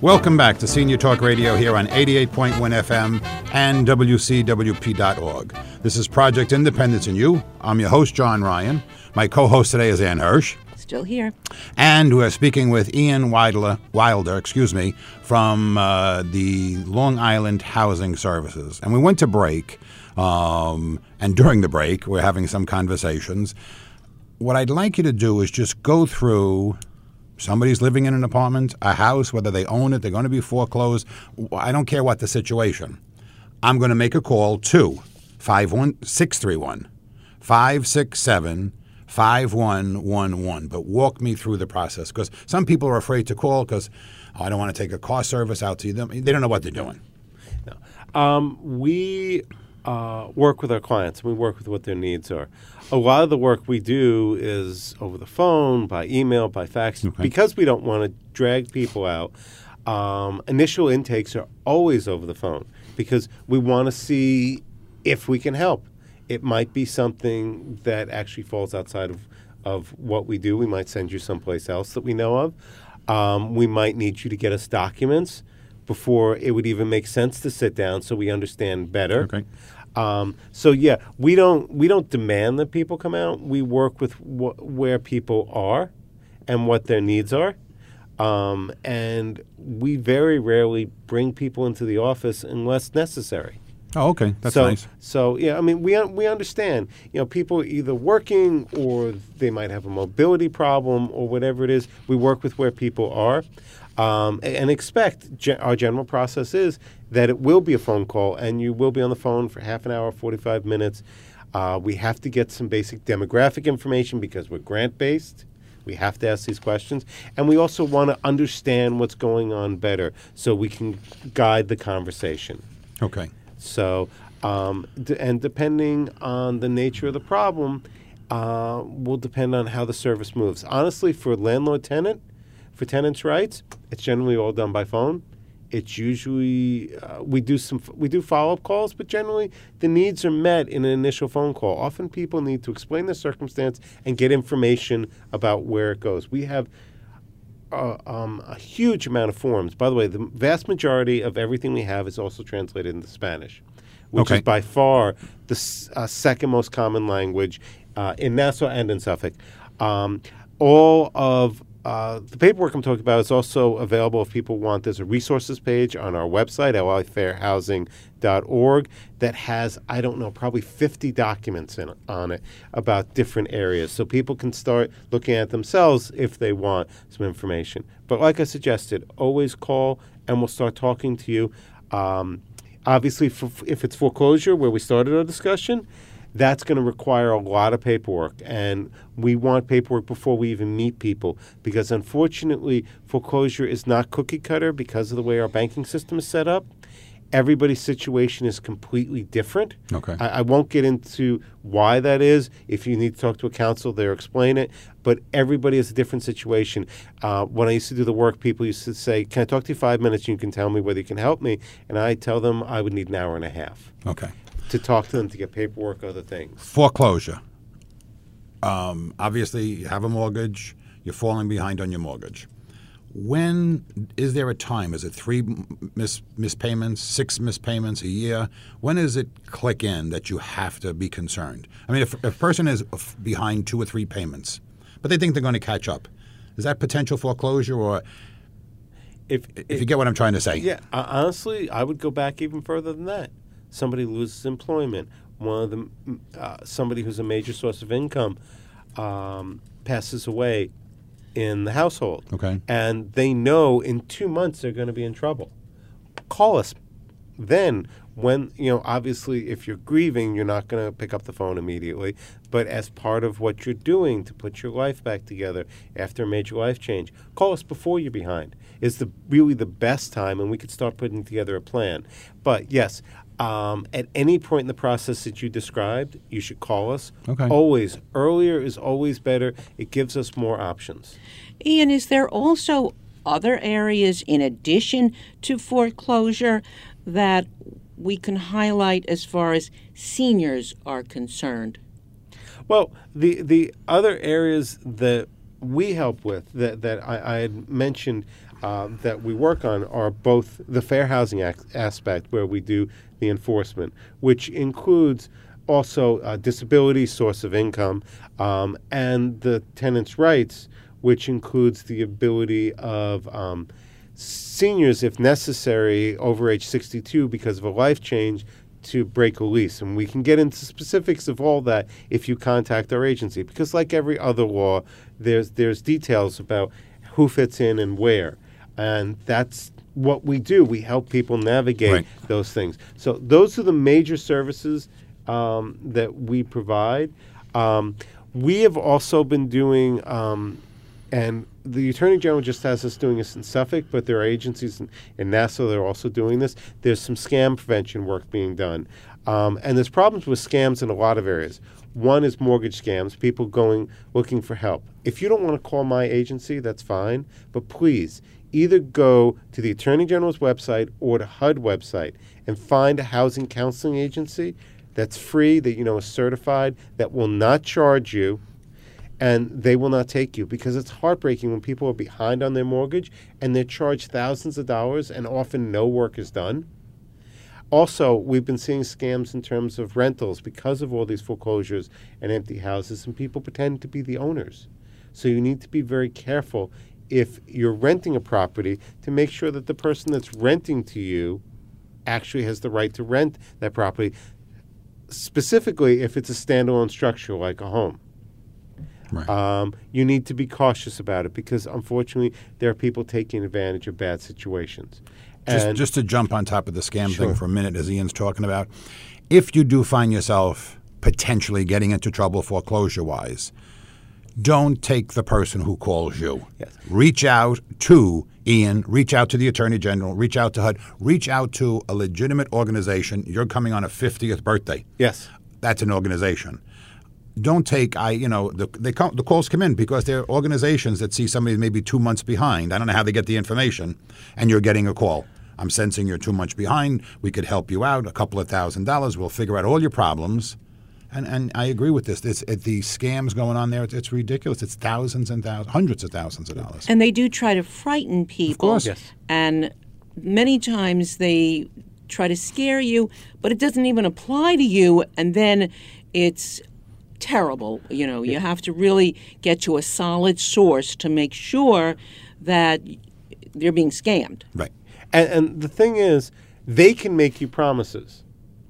Welcome back to Senior Talk Radio here on 88.1 FM and WCWP.org. This is Project Independence and You. I'm your host, John Ryan. My co-host today is Ann Hirsch. Still here. And we're speaking with Ian Wilder, from the Long Island Housing Services. And we went to break, and during the break, we're having some conversations. What I'd like you to do is just go through... Somebody's living in an apartment, a house, whether they own it, they're going to be foreclosed. I don't care what the situation. I'm going to make a call to 631-637-5111. But walk me through the process, because some people are afraid to call because I don't want to take a car service out to them. They don't know what they're doing. No. We work with our clients. We work with what their needs are. A lot of the work we do is over the phone, by email, by fax. Okay. Because we don't want to drag people out, initial intakes are always over the phone because we want to see if we can help. It might be something that actually falls outside of what we do. We might send you someplace else that we know of. We might need you to get us documents before it would even make sense to sit down so we understand better. Okay. We don't demand that people come out. We work with where people are and what their needs are, and we very rarely bring people into the office unless necessary. Oh, okay, that's nice. So yeah, I mean, we understand. You know, people are either working or they might have a mobility problem or whatever it is. We work with where people are. And expect our general process is that it will be a phone call, and you will be on the phone for half an hour, 45 minutes. We have to get some basic demographic information because we're grant-based. We have to ask these questions. And we also want to understand what's going on better so we can guide the conversation. Okay. So, and depending on the nature of the problem, will depend on how the service moves. Honestly, for landlord-tenant, for tenants' rights, it's generally all done by phone. It's usually we do follow-up calls, but generally the needs are met in an initial phone call. Often people need to explain their circumstance and get information about where it goes. We have a huge amount of forms. By the way, the vast majority of everything we have is also translated into Spanish, which is by far the second most common language in Nassau and in Suffolk. All of the paperwork I'm talking about is also available if people want. There's a resources page on our website, lifairhousing.org, that has, I don't know, probably 50 documents on it about different areas. So people can start looking at themselves if they want some information. But like I suggested, always call and we'll start talking to you. Obviously, if it's foreclosure, where we started our discussion, that's going to require a lot of paperwork, and we want paperwork before we even meet people because, unfortunately, foreclosure is not cookie cutter because of the way our banking system is set up. Everybody's situation is completely different. Okay. I won't get into why that is. If you need to talk to a counsel, they'll explain it, but everybody has a different situation. When I used to do the work, people used to say, can I talk to you 5 minutes and you can tell me whether you can help me? And I tell them I would need an hour and a half. Okay. To talk to them, to get paperwork, other things. Foreclosure. Obviously, you have a mortgage. You're falling behind on your mortgage. When is there a time? Is it 3 mispayments, 6 mispayments a year? When does it click in that you have to be concerned? I mean, if a person is behind 2 or 3 payments, but they think they're going to catch up, is that potential foreclosure or... If you get what I'm trying to say. Yeah, honestly, I would go back even further than that. Somebody loses employment. One of them, somebody who's a major source of income, passes away in the household. Okay. And they know in 2 months they're going to be in trouble. Call us. Then, when, obviously, if you're grieving, you're not going to pick up the phone immediately. But as part of what you're doing to put your life back together after a major life change, call us before you're behind. It's really the best time, and we could start putting together a plan. But yes, at any point in the process that you described, you should call us. Okay. Always. Earlier is always better. It gives us more options. Ian, is there also other areas in addition to foreclosure that we can highlight as far as seniors are concerned? Well, the other areas that we help with that I had mentioned, that we work on are both the fair housing aspect, where we do the enforcement, which includes also disability, source of income, and the tenant's rights, which includes the ability of seniors, if necessary, over age 62 because of a life change, to break a lease. And we can get into specifics of all that if you contact our agency, because like every other law, there's details about who fits in and where. And that's what we do. We help people navigate those things. So those are the major services that we provide. We have also been doing, and the Attorney General just has us doing this in Suffolk, but there are agencies in Nassau that are also doing this. There's some scam prevention work being done. And there's problems with scams in a lot of areas. One is mortgage scams, people looking for help. If you don't want to call my agency, that's fine, but please either go to the Attorney General's website or the HUD website and find a housing counseling agency that's free, that you know is certified, that will not charge you, and they will not take you, because it's heartbreaking when people are behind on their mortgage and they're charged thousands of dollars and often no work is done. Also, we've been seeing scams in terms of rentals because of all these foreclosures and empty houses, and people pretend to be the owners. So you need to be very careful if you're renting a property to make sure that the person that's renting to you actually has the right to rent that property, specifically if it's a standalone structure like a home. Right. You need to be cautious about it, because unfortunately there are people taking advantage of bad situations. Just to jump on top of the scam Sure. thing for a minute, as Ian's talking about, if you do find yourself potentially getting into trouble foreclosure-wise, don't take the person who calls you. Yes. Reach out to Ian, reach out to the Attorney General, reach out to HUD, reach out to a legitimate organization. You're coming on a 50th birthday. Yes. That's an organization. Don't take, the calls come in because they're organizations that see somebody maybe 2 months behind. I don't know how they get the information, and you're getting a call. I'm sensing you're too much behind. We could help you out, a couple of $1,000. We'll figure out all your problems. And I agree with this. The scams going on there, it's ridiculous. It's thousands and thousands, hundreds of thousands of dollars. And they do try to frighten people. Of course. Yes. And many times they try to scare you, but it doesn't even apply to you, and then it's terrible. You know, you have to really get to a solid source to make sure that they're being scammed. Right. And the thing is, they can make you promises.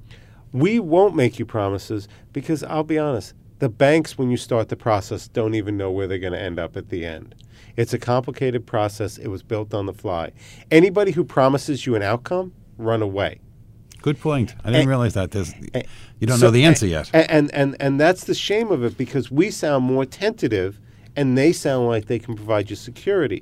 We won't make you promises because, I'll be honest, the banks, when you start the process, don't even know where they're going to end up at the end. It's a complicated process. It was built on the fly. Anybody who promises you an outcome, run away. Good point. I didn't realize that. You don't know the answer yet. And that's the shame of it, because we sound more tentative and they sound like they can provide you security.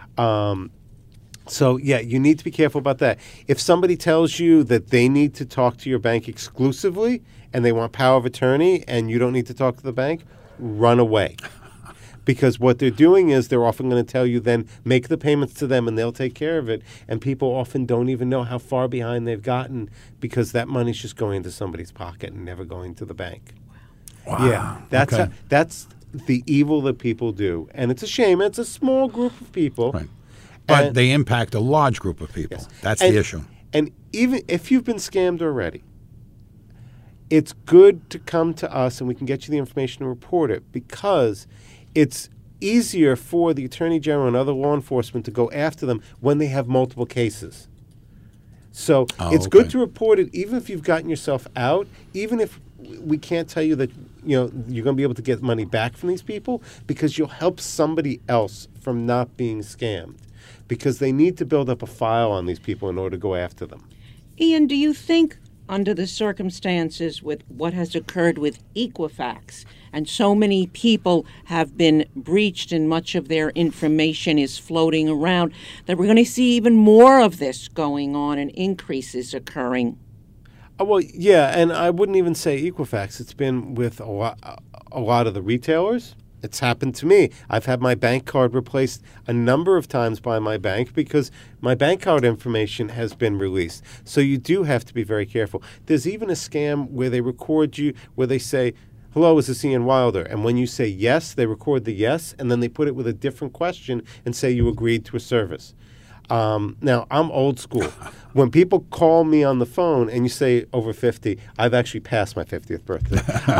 So, yeah, you need to be careful about that. If somebody tells you that they need to talk to your bank exclusively and they want power of attorney and you don't need to talk to the bank, run away. Because what they're doing is they're often going to tell you then make the payments to them and they'll take care of it. And people often don't even know how far behind they've gotten because that money's just going into somebody's pocket and never going to the bank. Wow. Yeah, that's the evil that people do. And it's a shame. It's a small group of people. Right. But And- they impact a large group of people. Yes. That's And- the issue. And even if you've been scammed already, it's good to come to us and we can get you the information and report it, because it's easier for the Attorney General and other law enforcement to go after them when they have multiple cases. So it's good to report it, even if you've gotten yourself out, even if we can't tell you that you're going to be able to get money back from these people, because you'll help somebody else from not being scammed, because they need to build up a file on these people in order to go after them. Ian, do you think, under the circumstances with what has occurred with Equifax, and so many people have been breached and much of their information is floating around, that we're going to see even more of this going on and increases occurring? Well, yeah, and I wouldn't even say Equifax. It's been with a lot of the retailers. It's happened to me. I've had my bank card replaced a number of times by my bank because my bank card information has been released. So you do have to be very careful. There's even a scam where they record you, where they say, "Hello, is this Ian Wilder?" And when you say yes, they record the yes, and then they put it with a different question and say you agreed to a service. Now, I'm old school. When people call me on the phone and you say over 50, I've actually passed my 50th birthday.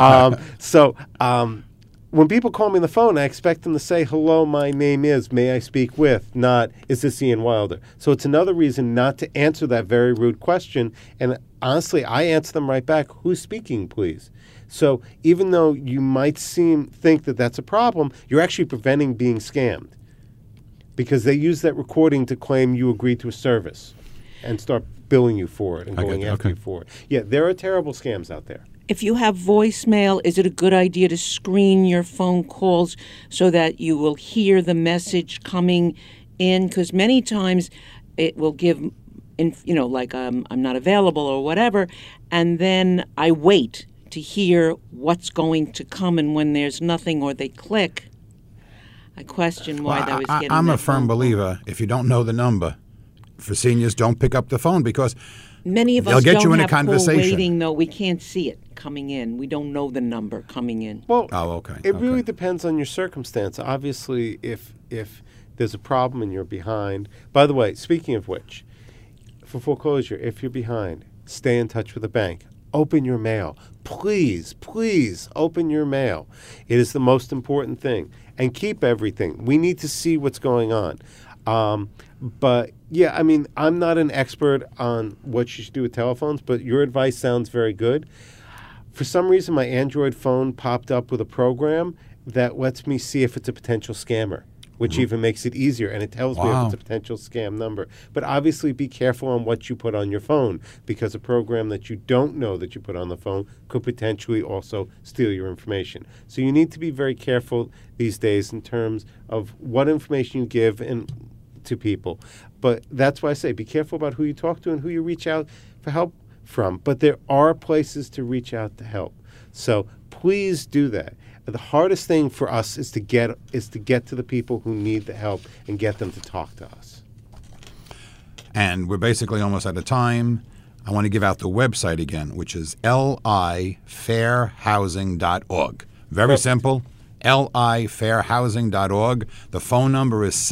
When people call me on the phone, I expect them to say, hello, my name is, may I speak with, not, is this Ian Wilder? So it's another reason not to answer that very rude question. And honestly, I answer them right back, who's speaking, please? So even though you might think that that's a problem, you're actually preventing being scammed because they use that recording to claim you agreed to a service and start billing you for it and going after you for it. Yeah, there are terrible scams out there. If you have voicemail, is it a good idea to screen your phone calls so that you will hear the message coming in? Because many times it will give, like I'm not available or whatever, and then I wait to hear what's going to come, and when there's nothing or they click, I question why that was getting I'm that a firm phone call. believer, if you don't know the number, for seniors, don't pick up the phone because Many of they'll us get don't you in a have call conversation. waiting, though. We can't see it coming in. We don't know the number coming in. Well, okay. It really depends on your circumstance. Obviously, if there's a problem and you're behind. By the way, speaking of which, for foreclosure, if you're behind, stay in touch with the bank. Open your mail. Please open your mail. It is the most important thing. And keep everything. We need to see what's going on. But, yeah, I mean, I'm not an expert on what you should do with telephones, but your advice sounds very good. For some reason, my Android phone popped up with a program that lets me see if it's a potential scammer, which even makes it easier, and it tells me if it's a potential scam number. But obviously be careful on what you put on your phone, because a program that you don't know that you put on the phone could potentially also steal your information. So you need to be very careful these days in terms of what information you give to people. But that's why I say be careful about who you talk to and who you reach out for help from. But there are places to reach out to help. So please do that. The hardest thing for us is to get to the people who need the help and get them to talk to us. And we're basically almost out of time. I want to give out the website again, which is lifairhousing.org. Very simple, lifairhousing.org. The phone number is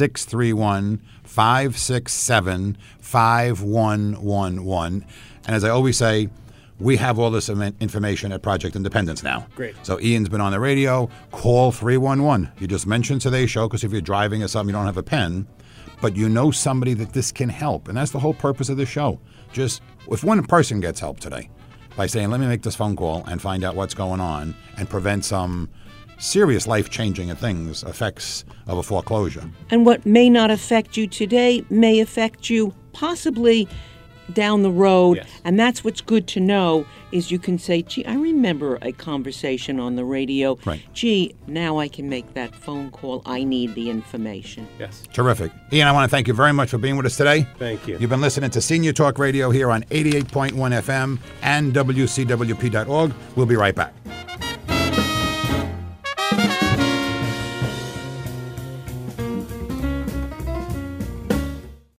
631-567-5111. And as I always say, we have all this information at Project Independence now. Great. So Ian's been on the radio. Call 311. You just mentioned today's show because if you're driving or something, you don't have a pen. But you know somebody that this can help. And that's the whole purpose of the show. Just if one person gets help today by saying, let me make this phone call and find out what's going on and prevent some serious life-changing effects of a foreclosure. And what may not affect you today may affect you possibly down the road. Yes. And that's what's good to know is you can say, gee, I remember a conversation on the radio. Right. Gee, now I can make that phone call. I need the information. Yes. Terrific. Ian, I want to thank you very much for being with us today. Thank you. You've been listening to Senior Talk Radio here on 88.1 FM and WCWP.org. We'll be right back.